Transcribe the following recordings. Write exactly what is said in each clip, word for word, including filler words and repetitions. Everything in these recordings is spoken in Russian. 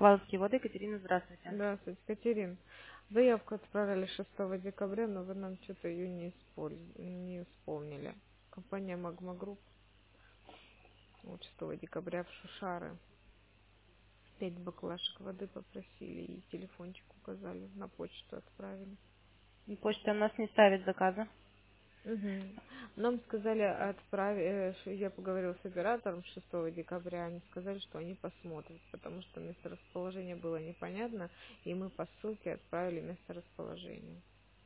Бакалаврские воды, Екатерина, здравствуйте. Здравствуйте, Катерин. Заявку отправили шестого декабря, но вы нам что-то ее не, использ- не исполнили. Компания Magma Group вот шестого декабря в Шушары. Пять баклашек воды попросили и телефончик указали, на почту отправили. Почта у нас не ставит заказа. Угу. Нам сказали отправить, я поговорила с оператором шестого декабря, они сказали, что они посмотрят, потому что месторасположение было непонятно, и мы по ссылке отправили месторасположение.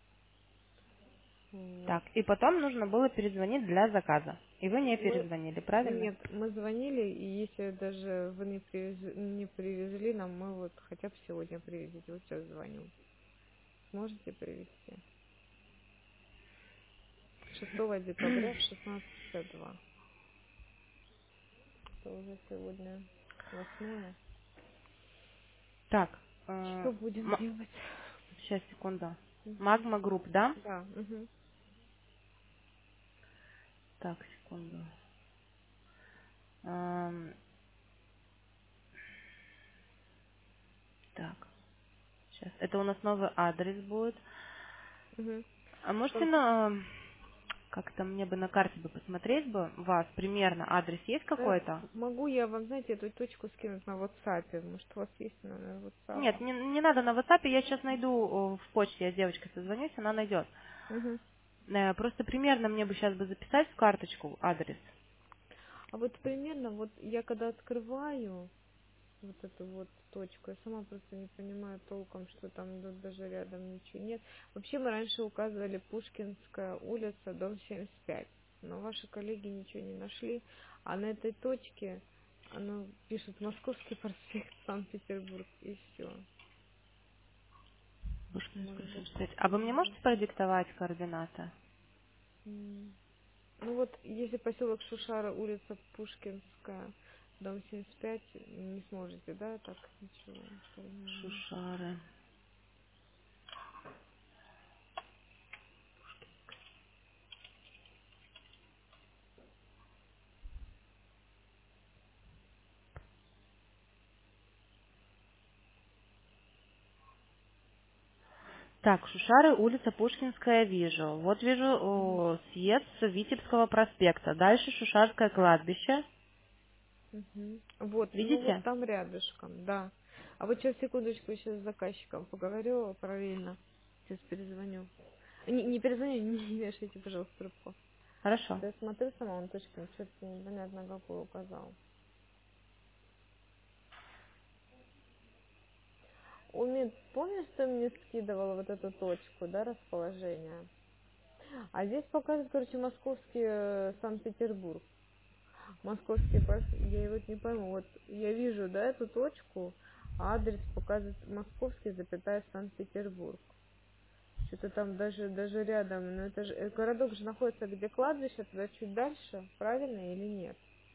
Вот. Так, и потом нужно было перезвонить для заказа. И вы не Мы перезвонили, правильно? нет, мы звонили, и если даже вы не привезли, не привезли нам, мы вот хотя бы сегодня привезите. Вот сейчас звоню. Сможете привезти? шестого декабря в шестнадцать пятьдесят два. Это уже сегодня восьмое. Так, э, Что будем м- делать? сейчас, секунду. Мгм. Магма Групп, да? Да. Угу. Так, секунду. Эм, так, сейчас. Это у нас новый адрес будет. Угу. А можете на... Как-то мне бы на карте бы посмотреть бы вас, примерно адрес есть какой-то? Могу я вам, знаете, эту точку скинуть на WhatsApp? Может, у вас есть номер WhatsApp? Нет, не, не надо на WhatsApp, я сейчас найду э, в почте, я с девочкой созвонюсь, она найдет. Угу. Э, Просто примерно мне бы сейчас бы записать в карточку адрес. А вот примерно, вот я когда открываю вот эту вот точку. Я сама просто не понимаю толком, что там да- даже рядом ничего нет. Вообще мы раньше указывали Пушкинская улица, дом семьдесят пять. Но ваши коллеги ничего не нашли. А на этой точке оно пишет Московский проспект, Санкт-Петербург, и все. Пушкинская, Может быть, семьдесят пять. А вы мне перевод. можете продиктовать координаты? М. Ну вот, если поселок Шушара, улица Пушкинская, дом семьдесят пять, не сможете, да, так ничего понимаю. Шушары. Так, Шушары, улица Пушкинская, вижу. Вот вижу о, съезд с Витебского проспекта. Дальше Шушарское кладбище. Мгм. Вот, ну вот Видите? там рядышком, да. А вот сейчас, секундочку, еще с заказчиком поговорю параллельно. Сейчас перезвоню. Не, не перезвоню, не вешайте, пожалуйста, трубку. Хорошо. Да я смотрю сама, он точно что-то непонятно какую указал. Умит, помнишь, ты мне скидывала вот эту точку, да, расположение? А здесь показывает, короче, московский э, Санкт-Петербург. Московский проспект, я вот не пойму, вот я вижу, да, эту точку, а адрес показывает московский, запятая Санкт-Петербург. Что-то там даже, даже рядом, но это же, э, городок же находится где кладбище, туда чуть дальше, правильно или нет?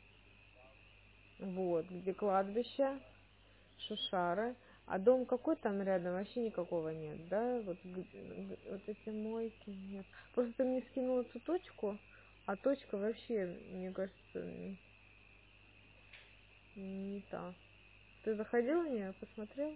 Вот, где кладбище, Шушары, а дом какой там рядом, вообще никакого нет, да? Вот, г- г- вот эти мойки нет. Просто ты мне скинула эту точку, а точка вообще, мне кажется, н- не та. Ты заходил в нее, посмотрел?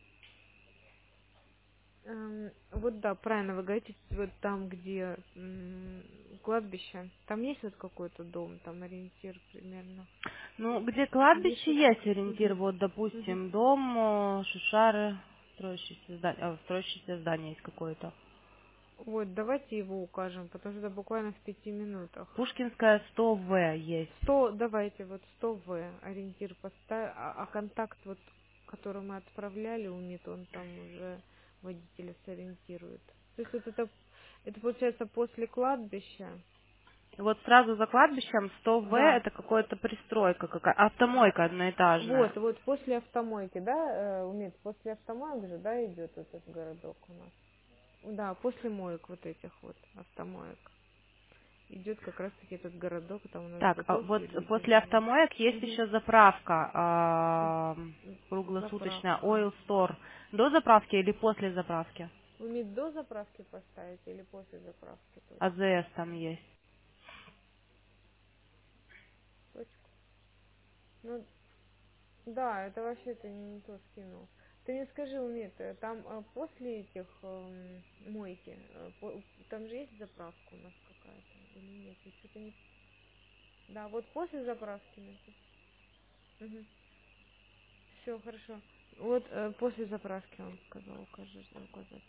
Эм, вот да, правильно вы говорите, вот там, где м, кладбище, там есть вот какой-то дом, там ориентир примерно. Ну, где Есть кладбище что-то? есть ориентир, Мгм. вот, Мгм. допустим, дом, э, Шушары, строящееся здание, а, строящееся здание есть какое-то. Вот, давайте его укажем, потому что это буквально в пяти минутах. Пушкинская сто В есть. Сто, давайте, вот сто В ориентир поставь, а, а контакт, вот, который мы отправляли у МИД, он там уже водителя сориентирует. То есть вот это, это получается после кладбища. Вот сразу за кладбищем сто В Да, это какая-то пристройка, какая автомойка одноэтажная. вот, вот после автомойки, да, э, у МИД, после автомоек же, да, идет этот городок у нас. Да, после моек вот этих вот автомоек. Идет как раз таки этот городок, там у нас Так, а бутылки вот люди после моют. автомоек есть Угу. еще заправка а, круглосуточная Заправка. Oil Store. До заправки или после заправки? Вы мне до заправки поставите или после заправки точку? АЗС там есть. Точку. Ну, Да, это вообще ты не то скинул. Ты мне скажи, Умит, э, там э, после этих эм, мойки, э, по- там же есть заправка у нас какая-то или нет? Я что-то не... Да, вот после заправки написано. Все, хорошо. Вот э, после заправки он сказал, укажешь, да, указать.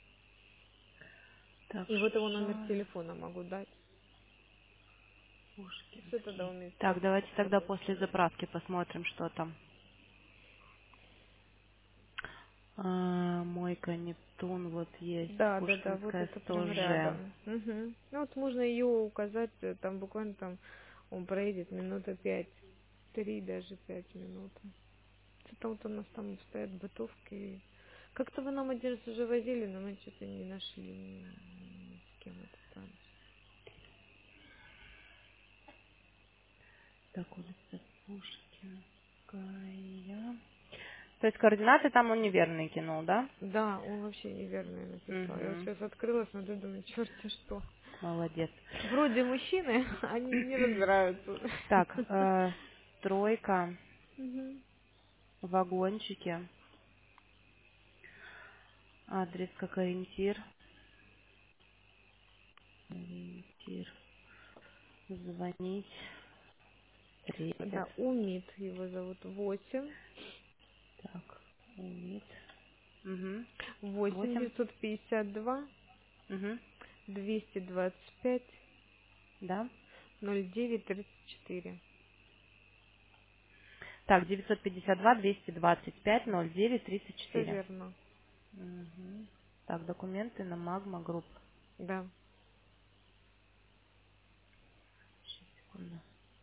Так, И вот его номер Шушара, телефона могу дать. Все тогда Пушкинский. умеет Так, после давайте тогда заправки после сказать. заправки посмотрим, что там. А, Мойка Нептун, вот есть. Да, да, да, вот Пушкинская это сто прям же. рядом. Угу. Ну вот можно ее указать, э, там буквально там он проедет минуты пять, три даже пять минут. Что-то вот у нас там стоят бытовки. Как-то вы нам один раз уже возили, но мы что-то не нашли ни, ни с кем эту станцию. Так, улица Пушкинская. То есть координаты там он неверные кинул, да? Да, он вообще неверно написал. Я вот Угу. сейчас открыла, смотрю, думаю, черти что. Молодец. Вроде мужчины, они не разбираются. Так, э, стройка, Мгм. вагончики, адрес как ориентир. Ориентир. Звонить. Да, Встретят. Умит его зовут. Восемь, Так, умит. Угу. восемь Восемь. девятьсот пятьдесят два Угу. двести двадцать пять Да. ноль девять тридцать четыре. Так, девятьсот пятьдесят два двести двадцать пять ноль девять тридцать Все четыре. верно. Угу. Так, документы на Магма Групп. Да. Секунду.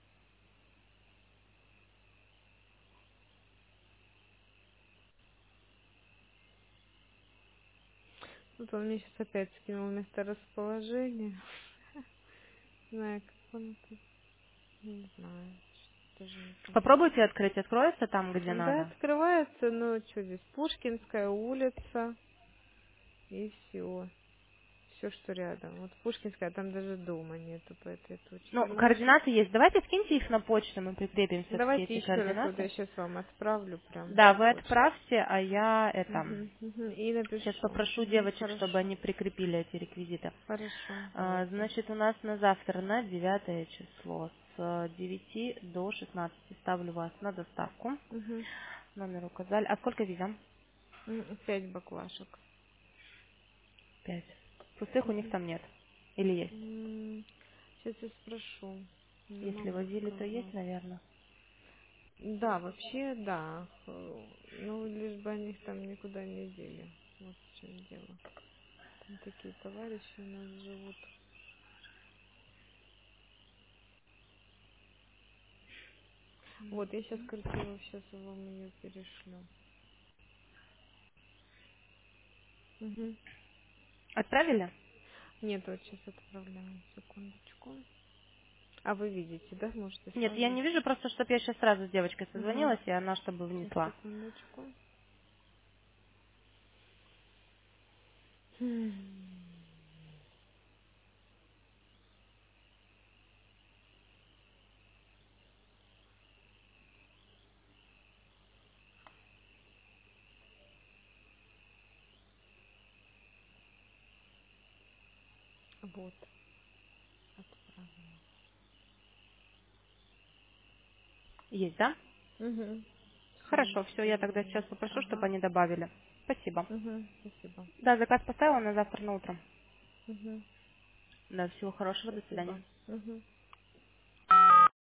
Вот он мне сейчас опять скинул место расположения. Не знаю, как он это... Не знаю. Даже не понимаю. Попробуйте открыть, откроется там, где Да, надо. открывается, ну что здесь, Пушкинская улица, и все. Все, что рядом. Вот Пушкинская, там даже дома нету по этой точке. Ну, Ну, может, координаты есть. Давайте скиньте их на почту, мы прикрепим все-таки давайте эти еще раз, вот я координаты. сейчас вам отправлю прям Да, на вы почту. отправьте, а я это... Мгм, мгм, и Сейчас напишу. попрошу Мгм, девочек, чтобы хорошо, они прикрепили эти реквизиты. хорошо, А, давайте. Значит, у нас на завтра, на девятое число, с девяти до шестнадцати ставлю вас на доставку. Угу. Номер указали. А сколько везем? Пять баклашек. Пять. Пустых у них Мгм. там нет. Или есть? М, Сейчас я спрошу. Не Если могу возили, то есть, сказать. наверное. Да, вообще, да. Х- Ну, лишь бы они их там никуда не дели. Вот в чем дело. Там такие товарищи у нас живут. Вот, я сейчас картину, сейчас вам ее перешлю. Угу. Отправили? Нет, вот сейчас отправляю. Секундочку. А вы видите, да? Можете Нет, я сразу. не вижу, просто чтобы я сейчас сразу с девочкой Угу. созвонилась, и она чтобы Сейчас, внесла. секундочку. М. Вот, отправила. Есть, да? Угу. Все, Хорошо, все, можете я тогда сейчас заходить. попрошу, чтобы Ага. они добавили. Спасибо. Угу. Спасибо. Да, заказ поставила на завтра на утро. Угу. Да, всего хорошего, до свидания. Спасибо. Угу.